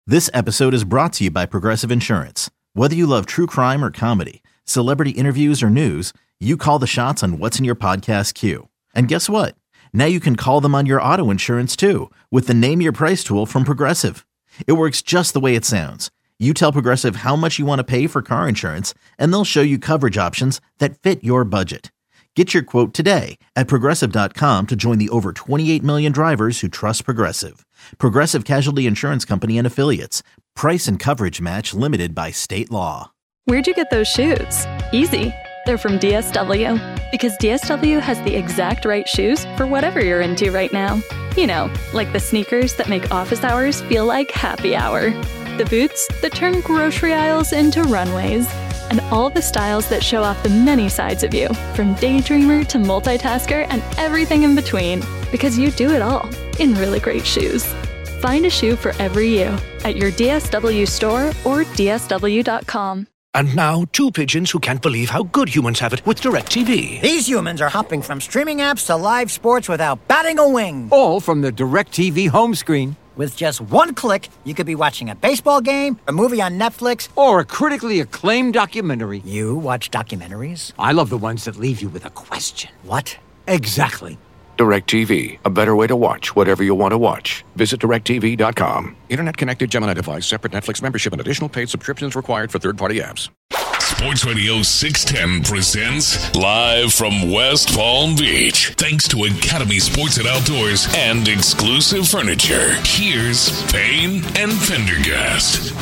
This episode is brought to you by Progressive Insurance. Whether you love true crime or comedy, celebrity interviews or news, you call the shots on what's in your podcast queue. And guess what? Now you can call them on your auto insurance too with the Name Your Price tool from Progressive. It works just the way it sounds. You tell Progressive how much you want to pay for car insurance, and they'll show you coverage options that fit your budget. Get your quote today at Progressive.com to join the over 28 million drivers who trust Progressive. Progressive Casualty Insurance Company and Affiliates. Price and coverage match limited by state law. Where'd you get those shoes? Easy. They're from DSW. Because DSW has the exact right shoes for whatever you're into right now. You know, like the sneakers that make office hours feel like happy hour. The boots that turn grocery aisles into runways. And all the styles that show off the many sides of you, from daydreamer to multitasker and everything in between. Because you do it all in really great shoes. Find a shoe for every you at your DSW store or DSW.com. And now, two pigeons who can't believe how good humans have it with DirecTV. These humans are hopping from streaming apps to live sports without batting a wing. All from the DirecTV home screen. With just one click, you could be watching a baseball game, a movie on Netflix, or a critically acclaimed documentary. You watch documentaries? I love the ones that leave you with a question. What? Exactly. DirecTV, a better way to watch whatever you want to watch. Visit DirecTV.com. Internet-connected Gemini device, separate Netflix membership, and additional paid subscriptions required for third-party apps. Sports Radio 610 presents live from West Palm Beach. Thanks to Academy Sports and Outdoors and Exclusive Furniture. Here's Payne and Pendergast.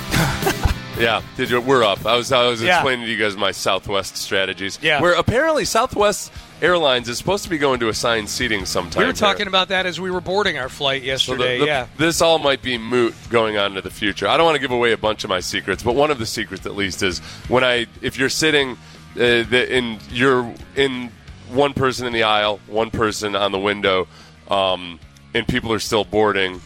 Yeah, we're up. I was explaining to you guys my Southwest strategies. Yeah. Where apparently Southwest Airlines is supposed to be going to assigned seating sometime. We were talking about that as we were boarding our flight yesterday. So this all might be moot going on into the future. I don't want to give away a bunch of my secrets, but one of the secrets at least is if you're sitting you're in one person in the aisle, one person on the window, and people are still boarding.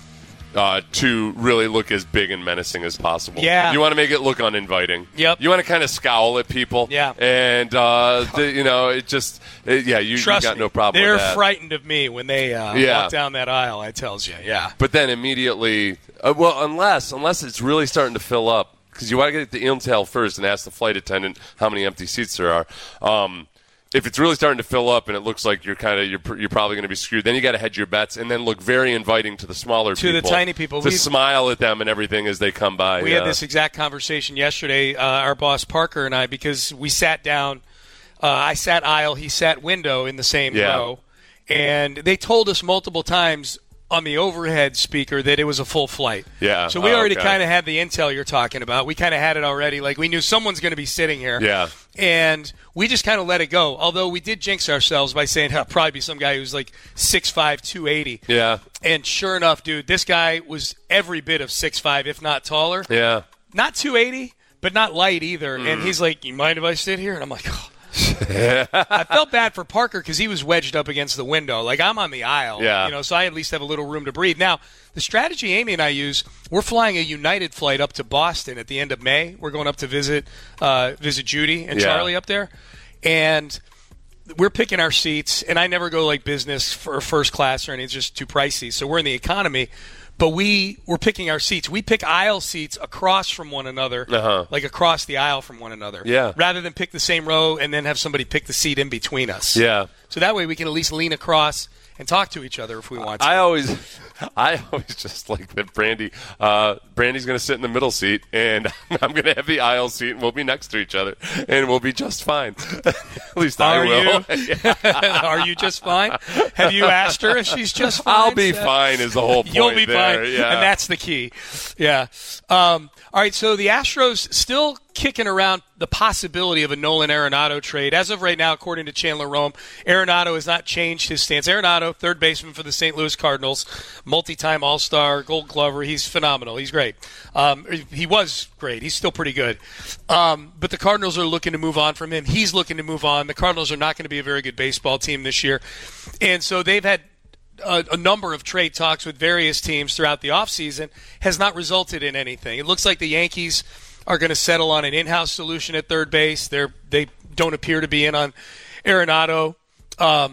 To really look as big and menacing as possible. Yeah. You want to make it look uninviting. Yep. You want to kind of scowl at people. Yeah. And, you got no problem They're with that. frightened of me when they walk down that aisle, I tells you. Yeah. But then immediately, unless it's really starting to fill up, because you want to get the intel first and ask the flight attendant how many empty seats there are. If it's really starting to fill up and it looks like you're probably going to be screwed, then you got to hedge your bets and then look very inviting to the smaller people, the tiny people, to smile at them and everything as they come by. We had this exact conversation yesterday, our boss Parker and I, because we sat down. I sat aisle, he sat window in the same row, and they told us multiple times on the overhead speaker that it was a full flight. Yeah. So we already kind of had the intel you're talking about. We kind of had it already. Like, we knew someone's going to be sitting here. Yeah. And we just kind of let it go. Although we did jinx ourselves by saying it'll probably be some guy who's like 6'5", 280. Yeah. And sure enough, dude, this guy was every bit of 6'5", if not taller. Yeah. Not 280, but not light either. And he's like, you mind if I sit here? And I'm like, oh. I felt bad for Parker because he was wedged up against the window. Like, I'm on the aisle, so I at least have a little room to breathe. Now, the strategy Amy and I use, we're flying a United flight up to Boston at the end of May. We're going up to visit Judy and Charlie up there. And we're picking our seats, and I never go like business for first class or anything. It's just too pricey. So we're in the economy. But we're picking our seats. We pick aisle seats across from one another, like across the aisle from one another, rather than pick the same row and then have somebody pick the seat in between us. Yeah. So that way we can at least lean across and talk to each other if we want to. I always just like that Brandy's going to sit in the middle seat, and I'm going to have the aisle seat, and we'll be next to each other, and we'll be just fine. At least I will. Are you just fine? Have you asked her if she's just fine? I'll be fine is the whole point. You'll be there. fine, yeah. and that's the key. Yeah. All right, so the Astros still kicking around the possibility of a Nolan Arenado trade. As of right now, according to Chandler Rome, Arenado has not changed his stance. Arenado, third baseman for the St. Louis Cardinals, multi-time All-Star, Gold Glover. He's phenomenal. He's great. He was great. He's still pretty good. But the Cardinals are looking to move on from him. He's looking to move on. The Cardinals are not going to be a very good baseball team this year. And so they've had a number of trade talks with various teams throughout the offseason, has not resulted in anything. It looks like the Yankees are going to settle on an in-house solution at third base. They don't appear to be in on Arenado.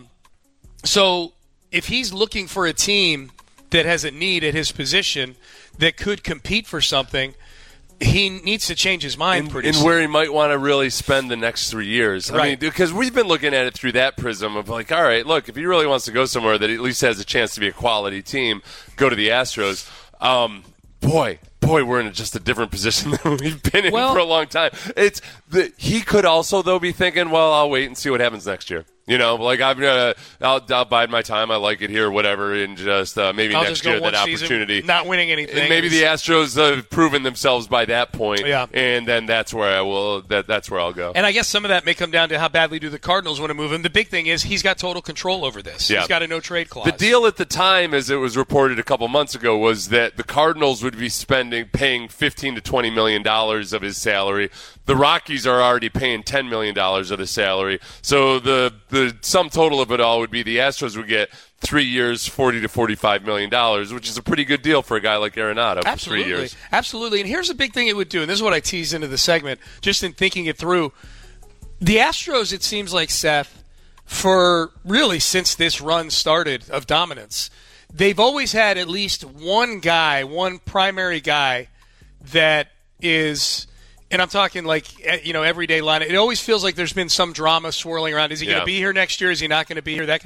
So if he's looking for a team that has a need at his position, that could compete for something, he needs to change his mind pretty soon. And where he might want to really spend the next 3 years. Right. I mean, because we've been looking at it through that prism of like, all right, look, if he really wants to go somewhere that at least has a chance to be a quality team, go to the Astros. Boy, we're in just a different position than we've been in for a long time. He could also, though, be thinking, well, I'll wait and see what happens next year. You know, like I'll bide my time. I like it here, whatever, and just maybe I'll next just year that opportunity, not winning anything. And maybe the Astros have proven themselves by that point, yeah. And then that's where I will. That's where I'll go. And I guess some of that may come down to how badly do the Cardinals want to move him. The big thing is he's got total control over this. Yeah. He's got a no trade clause. The deal at the time, as it was reported a couple months ago, was that the Cardinals would be paying $15 to $20 million of his salary. The Rockies are already paying $10 million of the salary. So the sum total of it all would be the Astros would get 3 years, $40 to $45 million, which is a pretty good deal for a guy like Arenado for 3 years. Absolutely. And here's the big thing it would do, and this is what I teased into the segment, just in thinking it through. The Astros, it seems like, Seth, for really since this run started of dominance, they've always had at least one guy, one primary guy that is – and I'm talking like, everyday line. It always feels like there's been some drama swirling around. Is he going to be here next year? Is he not going to be here?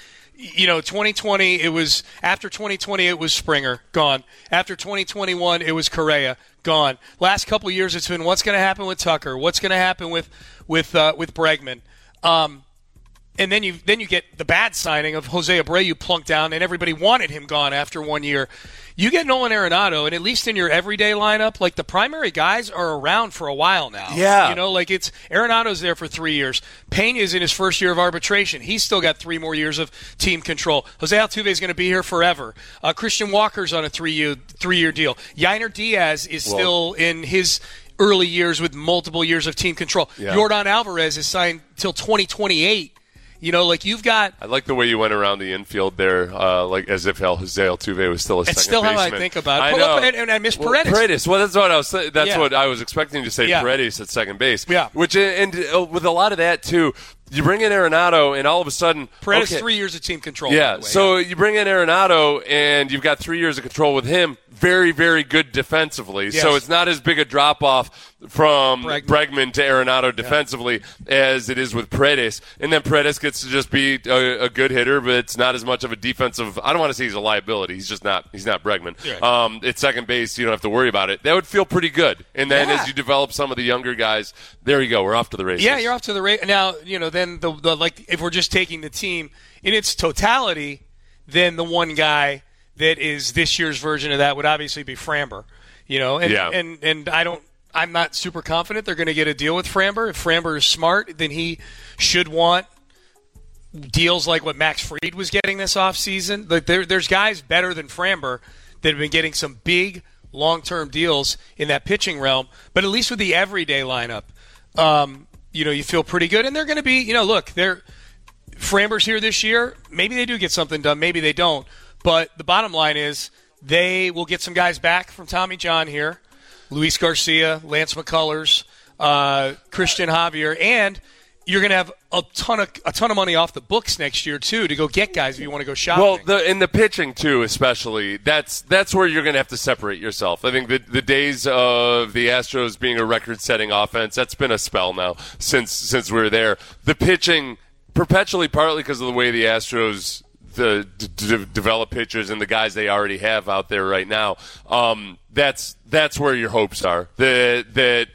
2020, it was – after 2020, it was Springer, gone. After 2021, it was Correa, gone. Last couple of years, it's been what's going to happen with Tucker? What's going to happen with Bregman? And then you get the bad signing of Jose Abreu plunked down, and everybody wanted him gone after 1 year. You get Nolan Arenado, and at least in your everyday lineup, like the primary guys are around for a while now. Yeah. It's Arenado's there for 3 years. Pena's in his first year of arbitration. He's still got 3 more years of team control. Jose Altuve is going to be here forever. Christian Walker's on a 3-year deal. Yainer Diaz is still in his early years with multiple years of team control. Yeah. Yordan Alvarez is signed till 2028. You've got. I like the way you went around the infield there, like as if Jose Altuve was still a second baseman. It's still how I think about it. I know. And I miss Paredes. Paredes. Well, that's what I was expecting to say. Yeah. Paredes at second base. Yeah. Which and with a lot of that too, you bring in Arenado, and all of a sudden, Paredes 3 years of team control. Yeah. So you bring in Arenado, and you've got 3 years of control with him. Very, very good defensively. Yes. So it's not as big a drop off from Bregman to Arenado defensively as it is with Paredes. And then Paredes gets to just be a good hitter, but it's not as much of a defensive. I don't want to say he's a liability. He's just not. He's not Bregman. Right. At second base, you don't have to worry about it. That would feel pretty good. And then as you develop some of the younger guys, there you go. We're off to the races. Yeah, you're off to the race. Now, then if we're just taking the team in its totality, then the one guy that is this year's version of that would obviously be Framber, and I'm not super confident they're going to get a deal with Framber. If Framber is smart, then he should want deals like what Max Fried was getting this offseason. Like there's guys better than Framber that have been getting some big long-term deals in that pitching realm, but at least with the everyday lineup, you feel pretty good. And they're going to be, Framber's here this year. Maybe they do get something done. Maybe they don't. But the bottom line is they will get some guys back from Tommy John here, Luis Garcia, Lance McCullers, Christian Javier, and you're going to have a ton of money off the books next year too to go get guys if you want to go shopping. Well, in the pitching too, especially that's where you're going to have to separate yourself. I think the days of the Astros being a record-setting offense, that's been a spell now since we were there. The pitching perpetually, partly because of the way the Astros develop pitchers and the guys they already have out there right now. That's where your hopes are. That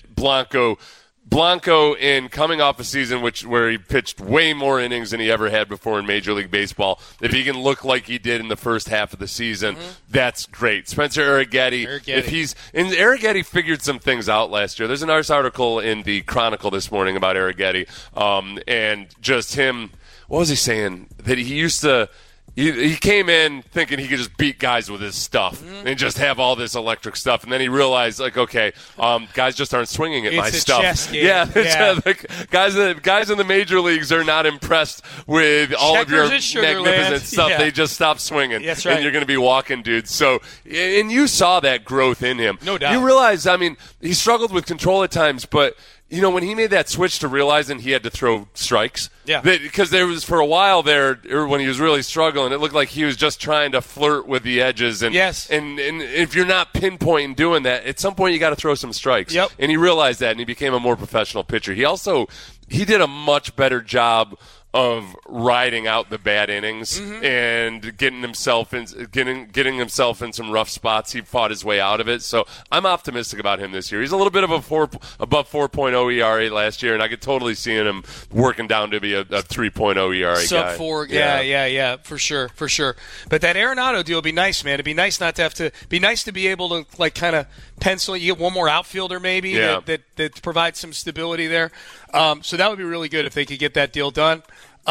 Blanco in coming off a season where he pitched way more innings than he ever had before in Major League Baseball. If he can look like he did in the first half of the season, that's great. Spencer Arrighetti. Arrighetti figured some things out last year. There's a nice article in the Chronicle this morning about Arrighetti, and just him. What was he saying? That he used to. He came in thinking he could just beat guys with his stuff and just have all this electric stuff, and then he realized, like, okay, guys just aren't swinging at my stuff. Chess game. Yeah. Guys in the major leagues are not impressed with all of your magnificent stuff. Yeah. They just stop swinging, that's right. And you're going to be walking, dude. So, and you saw that growth in him. No doubt. You realize, he struggled with control at times, but when he made that switch to realizing he had to throw strikes, yeah, because there was for a while there when he was really struggling, it looked like he was just trying to flirt with the edges. And yes, and if you're not pinpointing doing that, at some point you got to throw some strikes. Yep. And he realized that, and he became a more professional pitcher. He did a much better job of riding out the bad innings and getting himself in some rough spots. He fought his way out of it. So I'm optimistic about him this year. He's a little bit of above 4.0 ERA last year, and I could totally see him working down to be a 3.0 ERA guy. Sub 4, yeah, for sure. But that Arenado deal would be nice, man. It'd be nice not to have to be nice to be able to like kind of pencil. You get one more outfielder maybe that provides some stability there. So that would be really good if they could get that deal done.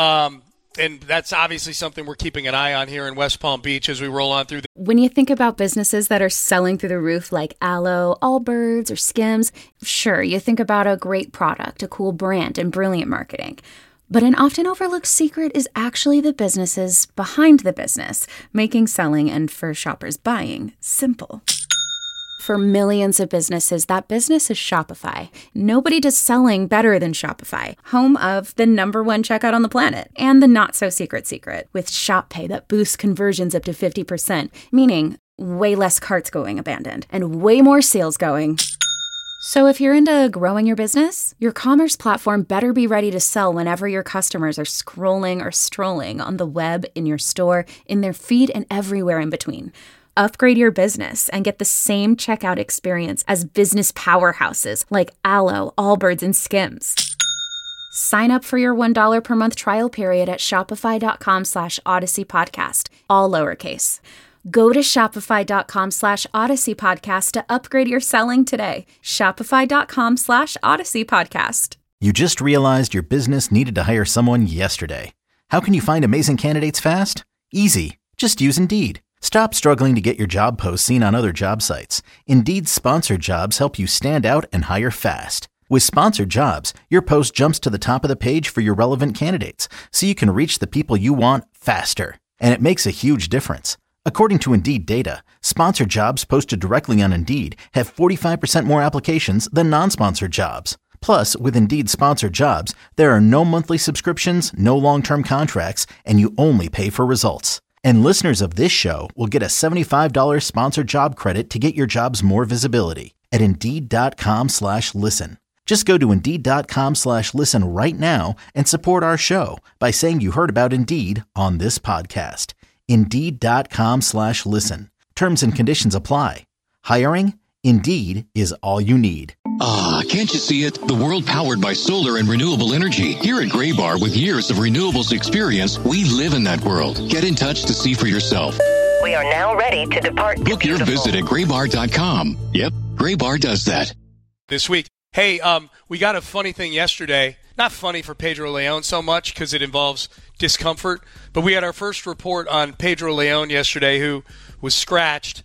And that's obviously something we're keeping an eye on here in West Palm Beach as we roll on through. When you think about businesses that are selling through the roof like Aloe, Allbirds, or Skims, sure, you think about a great product, a cool brand, and brilliant marketing. But an often overlooked secret is actually the businesses behind the business, making selling and for shoppers buying simple. For millions of businesses, that business is Shopify. Nobody does selling better than Shopify, home of the #1 checkout on the planet and the not-so-secret secret with Shop Pay that boosts conversions up to 50%, meaning way less carts going abandoned and way more sales going. So if you're into growing your business, your commerce platform better be ready to sell whenever your customers are scrolling or strolling on the web, in your store, in their feed, and everywhere in between. Upgrade your business and get the same checkout experience as business powerhouses like Aloe, Allbirds, and Skims. Sign up for your $1 per month trial period at shopify.com/Odyssey Podcast, all lowercase. Go to shopify.com/Odyssey Podcast to upgrade your selling today. Shopify.com/Odyssey Podcast. You just realized your business needed to hire someone yesterday. How can you find amazing candidates fast? Easy. Just use Indeed. Stop struggling to get your job posts seen on other job sites. Indeed's sponsored jobs help you stand out and hire fast. With sponsored jobs, your post jumps to the top of the page for your relevant candidates, so you can reach the people you want faster. And it makes a huge difference. According to Indeed data, sponsored jobs posted directly on Indeed have 45% more applications than non-sponsored jobs. Plus, with Indeed sponsored jobs, there are no monthly subscriptions, no long-term contracts, and you only pay for results. And listeners of this show will get a $75 sponsored job credit to get your jobs more visibility at Indeed.com/listen. Just go to Indeed.com/listen right now and support our show by saying you heard about Indeed on this podcast. Indeed.com/listen. Terms and conditions apply. Hiring? Indeed is all you need. Ah, can't you see it? The world powered by solar and renewable energy. Here at Gray Bar, with years of renewables experience, we live in that world. Get in touch to see for yourself. We are now ready to depart. Book your visit at graybar.com. Yep, Gray Bar does that. This week. Hey, we got a funny thing yesterday. Not funny for Pedro Leon so much because it involves discomfort, but we had our first report on Pedro Leon yesterday, who was scratched.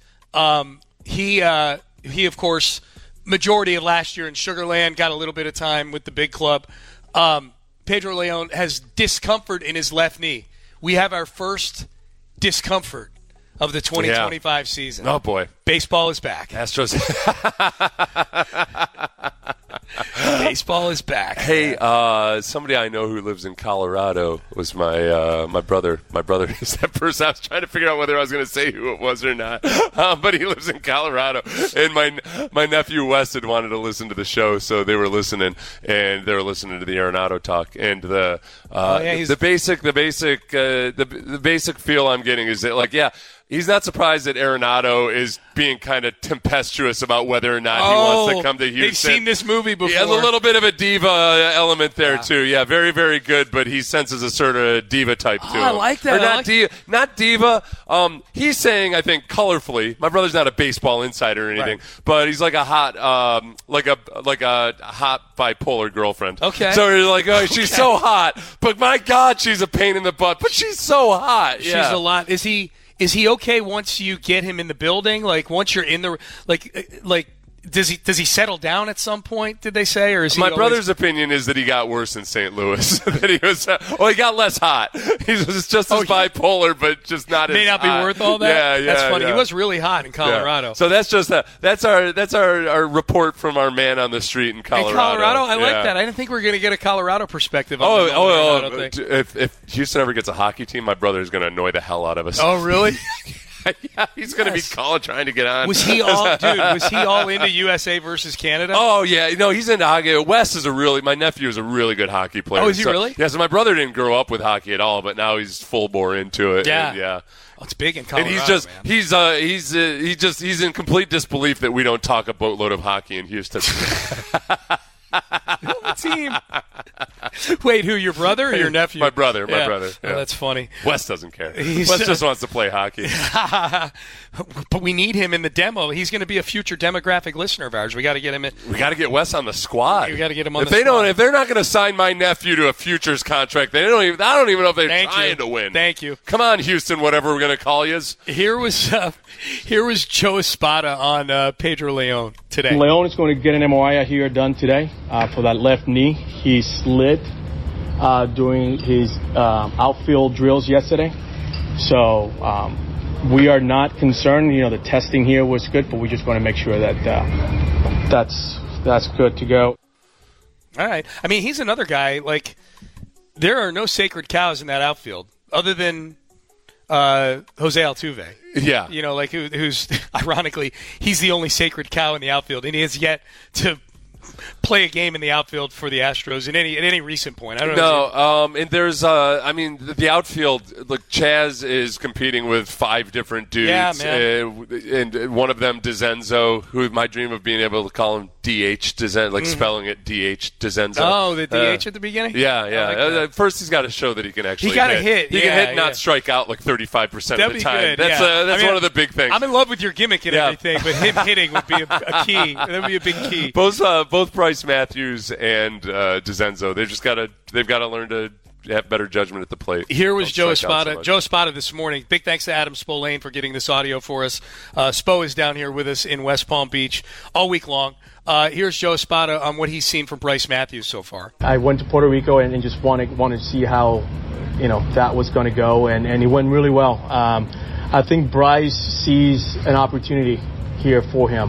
He, of course, majority of last year in Sugar Land, got a little bit of time with the big club. Pedro Leon has discomfort in his left knee. We have our first discomfort of the 2025 season. Oh, boy. Baseball is back. Astros. Baseball is back. Hey, somebody I know who lives in Colorado was my brother. My brother is that person. I was trying to figure out whether I was going to say who it was or not. But he lives in Colorado, and my nephew Wes had wanted to listen to the show, so they were listening, and they were listening to the Arenado talk, and the basic feel I'm getting is that he's not surprised that Arenado is being kind of tempestuous about whether or not he wants to come to Houston. They've seen this movie before. He has a little bit of a diva element there, too. Yeah, very, very good, but he senses a sort of diva type to him. I like that. Or not diva. He's saying, I think, colorfully. My brother's not a baseball insider or anything, but he's like a hot, like a hot bipolar girlfriend. Okay. So you're like, oh, she's so hot, but my God, she's a pain in the butt, but she's so hot. She's a lot. Is he okay once you get him in the building? Like once you're in the Does he settle down at some point? Did they say, or is he? My brother's opinion is that he got worse in St. Louis. That he was, he got less hot. He was just as bipolar, but just not as. May not be hot. worth all that. Yeah, that's funny. Yeah. He was really hot in Colorado. Yeah. So that's just that's our report from our man on the street in Colorado. In Colorado, I like that. I didn't think we were going to get a Colorado perspective. On the thing. If Houston ever gets a hockey team, my brother is going to annoy the hell out of us. Oh, really? Yeah, he's going to be trying to get on. Was he all into USA versus Canada? Oh yeah, he's into hockey. Wes is my nephew is a really good hockey player. Oh, is he really? Yeah, so my brother didn't grow up with hockey at all, but now he's full bore into it. Yeah, and, yeah. Oh, it's big in Colorado. And he's in complete disbelief that we don't talk a boatload of hockey in Houston. Team. Wait, who? Your brother or your nephew? My brother. Yeah. Yeah. Oh, that's funny. Wes doesn't care. Wes just wants to play hockey. But we need him in the demo. He's going to be a future demographic listener of ours. We got to get him in. We got to get Wes on the squad. We got to get him on the squad. If they're not going to sign my nephew to a futures contract, I don't even know if they're trying to win. Thank you. Come on, Houston, whatever we're going to call you. Here was Joe Espada on Pedro Leon today. Leon is going to get an MRI here done today for that left knee. He slid during his outfield drills yesterday. So we are not concerned. The testing here was good, but we just want to make sure that that's good to go. All right. I mean, he's another guy. Like, there are no sacred cows in that outfield other than Jose Altuve. Yeah. Who's ironically, he's the only sacred cow in the outfield, and he has yet to play a game in the outfield for the Astros at any recent point. I don't know. And there's the outfield. Look, Chaz is competing with 5 different dudes. Yeah, man. And one of them, DeZenzo, who my dream of being able to call him DH DeZenzo, like spelling it DH DeZenzo. Oh, the DH at the beginning. Yeah. First, he's got to show that he can actually. He got to hit. He can hit, and not strike out like 35% of the time. Good, that's one of the big things. I'm in love with your gimmick and everything, but him hitting would be a key. That would be a big key. Both Bryce Matthews and DeZenzo, they've got to learn to have better judgment at the plate. Here was Joe Espada. Joe Espada this morning. Big thanks to Adam Spolane for getting this audio for us. Spo is down here with us in West Palm Beach all week long. Here's Joe Espada on what he's seen from Bryce Matthews so far. I went to Puerto Rico and just wanted to see how that was going to go, and it went really well. I think Bryce sees an opportunity here for him.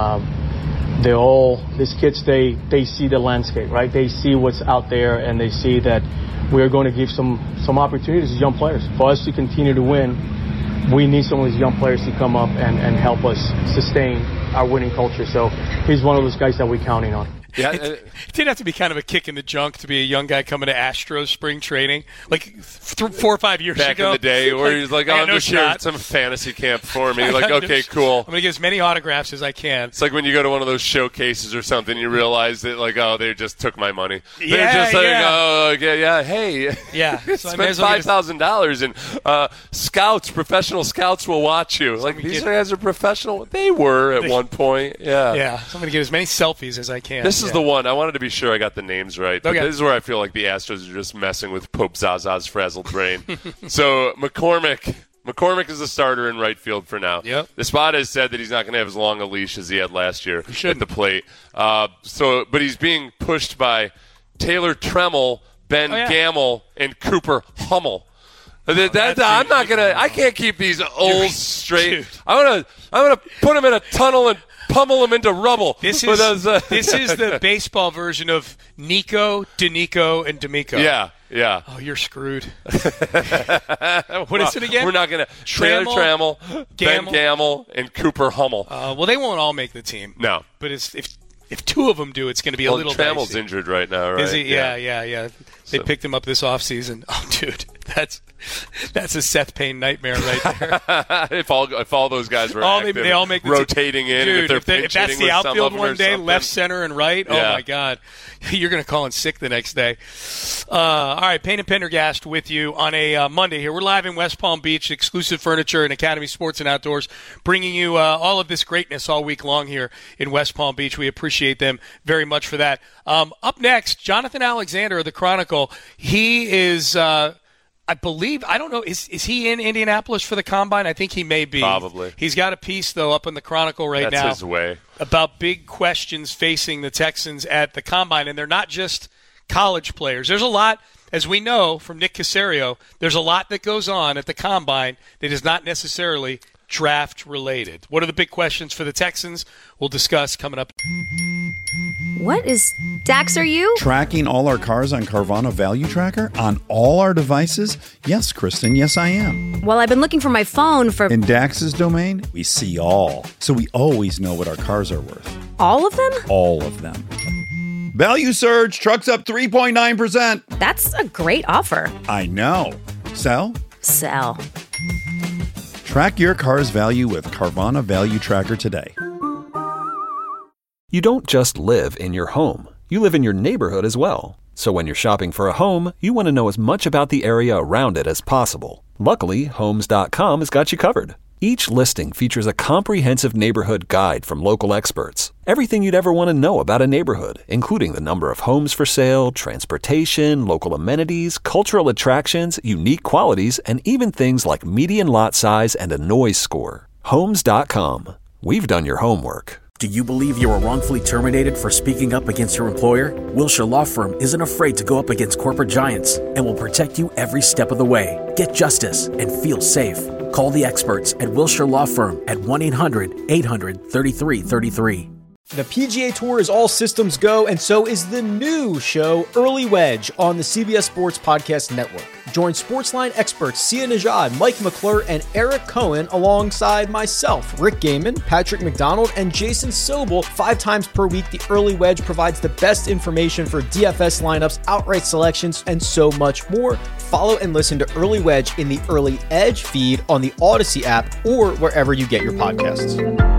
These kids, they see the landscape, right? They see what's out there, and they see that we're going to give some opportunities to young players. For us to continue to win, we need some of these young players to come up and help us sustain our winning culture. So he's one of those guys that we're counting on. Yeah, it did have to be kind of a kick in the junk to be a young guy coming to Astros spring training, like 4 or 5 years back ago. in the day, where he's like, I'm just here at some fantasy camp for me. Like, okay, cool. I'm going to get as many autographs as I can. It's like when you go to one of those showcases or something, you realize that, like, oh, they just took my money. Yeah, They're just like, hey. Yeah. Spend $5,000 and scouts, professional scouts will watch you. Like, these guys are professional. They were at one point. Yeah. Yeah. So I'm going to get as many selfies as I can. This is the one. I wanted to be sure I got the names right. But this is where I feel like the Astros are just messing with Pope Zaza's frazzled brain. So McCormick is the starter in right field for now. Yep. The spot has said that he's not going to have as long a leash as he had last year at the plate. But he's being pushed by Taylor Tremmel, Ben Gamel, and Cooper Hummel. I can't keep these old straight. Dude. I'm gonna put him in a tunnel and pummel him into rubble. This is the baseball version of Nico, Danico, and D'Amico. Yeah. Oh, you're screwed. What is it again? We're not going to. Taylor Trammell, Ben Gamel, and Cooper Hummel. Well, they won't all make the team. No. But if 2 of them do, it's going to be a little Trammell's dicey. Injured right now, right? Is he? Yeah. They picked him up this offseason. Oh, dude, that's a Seth Payne nightmare right there. if all those guys were active, they all make the rotating team. in. Dude, if that's the outfield one day, something. left, center, and right. Oh my God, you're going to call in sick the next day. All right, Payne and Pendergast with you on a Monday here. We're live in West Palm Beach, Exclusive Furniture and Academy Sports and Outdoors, bringing you all of this greatness all week long here in West Palm Beach. We appreciate them very much for that. Up next, Jonathan Alexander of the Chronicle. He is I believe, I don't know, is he in Indianapolis for the Combine? I think he may be. Probably. He's got a piece, though, up in the Chronicle now. That's his way. About big questions facing the Texans at the Combine, and they're not just college players. There's a lot, as we know from Nick Caserio, there's a lot that goes on at the Combine that is not necessarily draft related. What are the big questions for the Texans? We'll discuss coming up. What is Dax, are you? Tracking all our cars on Carvana Value Tracker on all our devices? Yes, Kristen, yes I am. Well, I've been looking for my phone for... In Dax's domain, we see all. So we always know what our cars are worth. All of them? All of them. Value surge, trucks up 3.9%. That's a great offer. I know. Sell? Sell. Track your car's value with Carvana Value Tracker today. You don't just live in your home. You live in your neighborhood as well. So when you're shopping for a home, you want to know as much about the area around it as possible. Luckily, Homes.com has got you covered. Each listing features a comprehensive neighborhood guide from local experts. Everything you'd ever want to know about a neighborhood, including the number of homes for sale, transportation, local amenities, cultural attractions, unique qualities, and even things like median lot size and a noise score. Homes.com. We've done your homework. Do you believe you were wrongfully terminated for speaking up against your employer? Wilshire Law Firm isn't afraid to go up against corporate giants and will protect you every step of the way. Get justice and feel safe. Call the experts at Wilshire Law Firm at 1-800-800-3333. The PGA Tour is all systems go, and so is the new show, Early Wedge, on the CBS Sports Podcast Network. Join Sportsline experts Sia Nejad, Mike McClure, and Eric Cohen alongside myself, Rick Gaiman, Patrick McDonald, and Jason Sobel 5 times per week. The Early Wedge provides the best information for DFS lineups, outright selections, and so much more. Follow and listen to Early Wedge in the Early Edge feed on the Odyssey app or wherever you get your podcasts.